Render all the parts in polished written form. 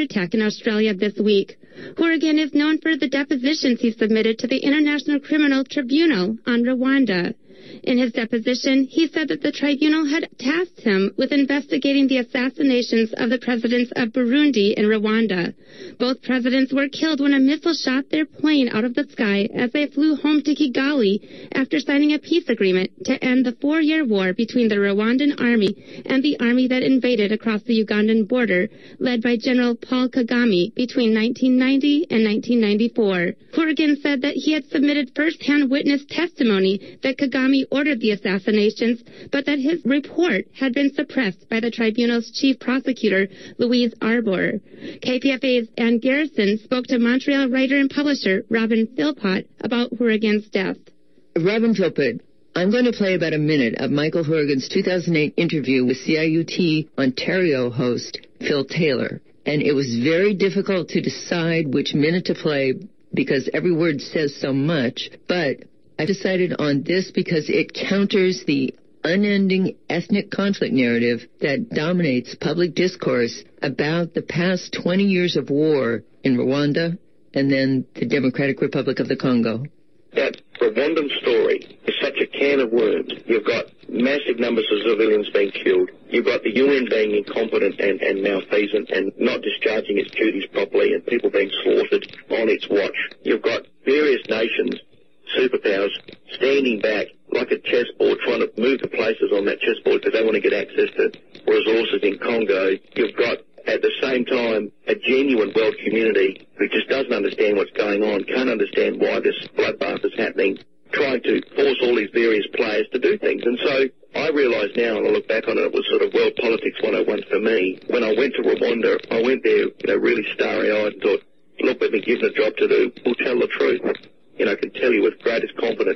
attack in Australia this week. Horrigan is known for the depositions he submitted to the International Criminal Tribunal on Rwanda. In his deposition, he said that the tribunal had tasked him with investigating the assassinations of the presidents of Burundi and Rwanda. Both presidents were killed when a missile shot their plane out of the sky as they flew home to Kigali after signing a peace agreement to end the 4-year war between the Rwandan army and the army that invaded across the Ugandan border, led by General Paul Kagame between 1990 and 1994. Horrigan said that he had submitted first-hand witness testimony that Kagame ordered the assassinations, but that his report had been suppressed by the tribunal's chief prosecutor, Louise Arbour. KPFA's Ann Garrison spoke to Montreal writer and publisher Robin Philpott about Horrigan's death. Robin Philpott, I'm going to play about a minute of Michael Horrigan's 2008 interview with CIUT Ontario host Phil Taylor. And it was very difficult to decide which minute to play because every word says so much, but I decided on this because it counters the unending ethnic conflict narrative that dominates public discourse about the past 20 years of war in Rwanda and then the Democratic Republic of the Congo. That Rwandan story is such a can of worms. You've got massive numbers of civilians being killed. You've got the UN being incompetent and malfeasant and not discharging its duties properly and people being slaughtered on its watch. You've got various nations, superpowers, standing back like a chessboard trying to move the places on that chessboard because they want to get access to resources in Congo. You've got, at the same time, a genuine world community who just doesn't understand what's going on, can't understand why this bloodbath is happening, trying to force all these various players to do things. And so I realise now, and I look back on it, it was sort of world politics 101 for me. When I went to Rwanda, I went there, really starry-eyed and thought, look, we've been given a job to do, we'll tell the truth. I can tell you with greatest confidence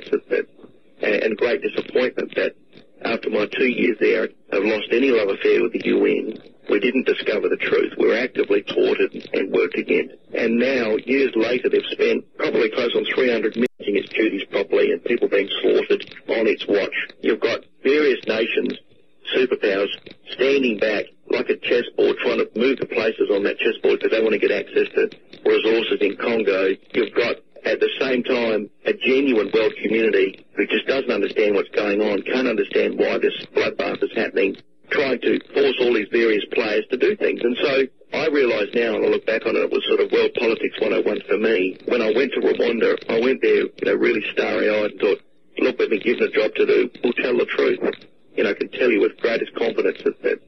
and great disappointment that after my 2 years there, I've lost any love affair with the UN. We didn't discover the truth. We were actively thwarted and worked against. And now, years later, they've spent probably close on 300 million its duties properly and people being slaughtered on its watch. You've got various nations, superpowers, standing back like a chessboard trying to move the places on that chessboard because they want to get access to resources in Congo. You've got, at the same time, a genuine world community who just doesn't understand what's going on, can't understand why this bloodbath is happening, trying to force all these various players to do things. And so I realise now, and I look back on it, it was sort of world politics 101 for me. When I went to Rwanda, I went there, really starry-eyed and thought, look, we've been given a job to do, we'll tell the truth. I can tell you with greatest confidence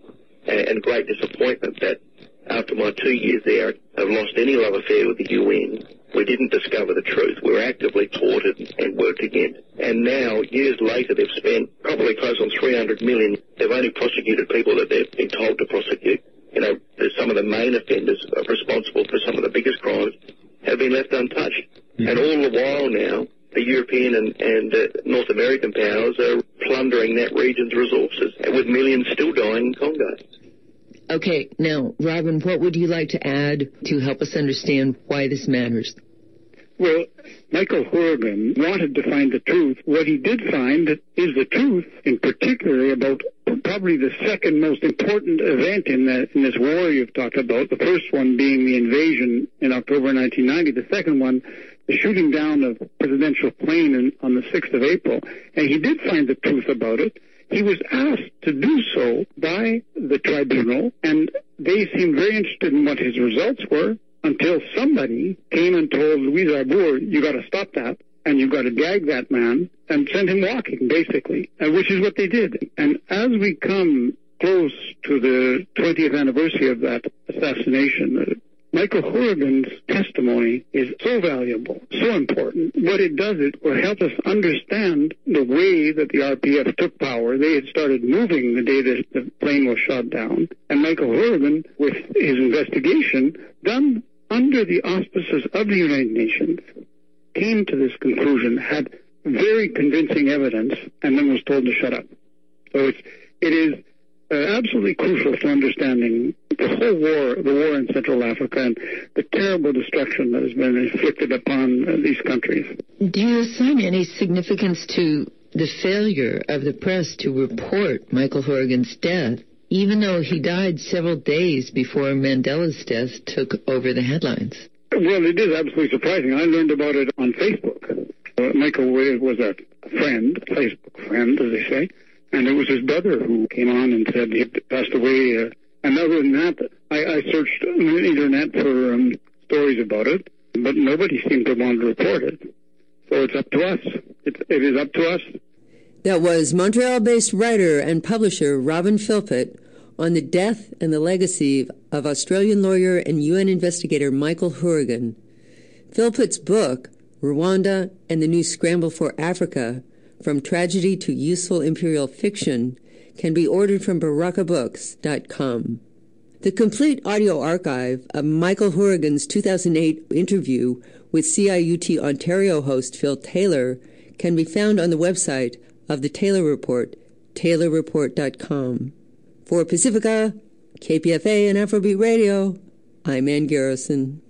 and great disappointment that after my 2 years there, I've lost any love affair with the UN. We didn't discover the truth. We were actively thwarted and worked against. And now, years later, they've spent probably close on 300 million. They've only prosecuted people that they've been told to prosecute. Some of the main offenders responsible for some of the biggest crimes have been left untouched. Mm-hmm. And all the while now, the European and North American powers are plundering that region's resources, with millions still dying in Congo. Okay, now, Robin, what would you like to add to help us understand why this matters? Well, Michael Horrigan wanted to find the truth. What he did find is the truth, in particular, about probably the second most important event in this war you've talked about. The first one being the invasion in October 1990. The second one, the shooting down of a presidential plane on the 6th of April. And he did find the truth about it. He was asked to do so by the tribunal, and they seemed very interested in what his results were until somebody came and told Louise Arbour, you got to stop that, and you got to gag that man and send him walking, basically, which is what they did. And as we come close to the 20th anniversary of that assassination, Michael Horrigan's testimony is so valuable, so important. What it does, it will help us understand the way that the RPF took power. They had started moving the day that the plane was shot down. And Michael Horrigan, with his investigation, done under the auspices of the United Nations, came to this conclusion, had very convincing evidence, and then was told to shut up. So it is absolutely crucial to understanding the whole war, the war in Central Africa, and the terrible destruction that has been inflicted upon these countries. Do you assign any significance to the failure of the press to report Michael Horrigan's death even though he died several days before Mandela's death took over the headlines. Well, it is absolutely surprising. I learned about it on Facebook. Michael was a friend, a Facebook friend, as they say, and it was his brother who came on and said he had passed away. And other than that, I searched on the internet for stories about it, but nobody seemed to want to report it. So it's up to us. It is up to us. That was Montreal-based writer and publisher Robin Philpott on the death and the legacy of Australian lawyer and UN investigator Michael Hourigan. Philpott's book, Rwanda and the New Scramble for Africa, From Tragedy to Useful Imperial Fiction, can be ordered from barakabooks.com. The complete audio archive of Michael Hourigan's 2008 interview with CIUT Ontario host Phil Taylor can be found on the website of the Taylor Report, taylorreport.com. For Pacifica, KPFA, and Afrobeat Radio, I'm Ann Garrison.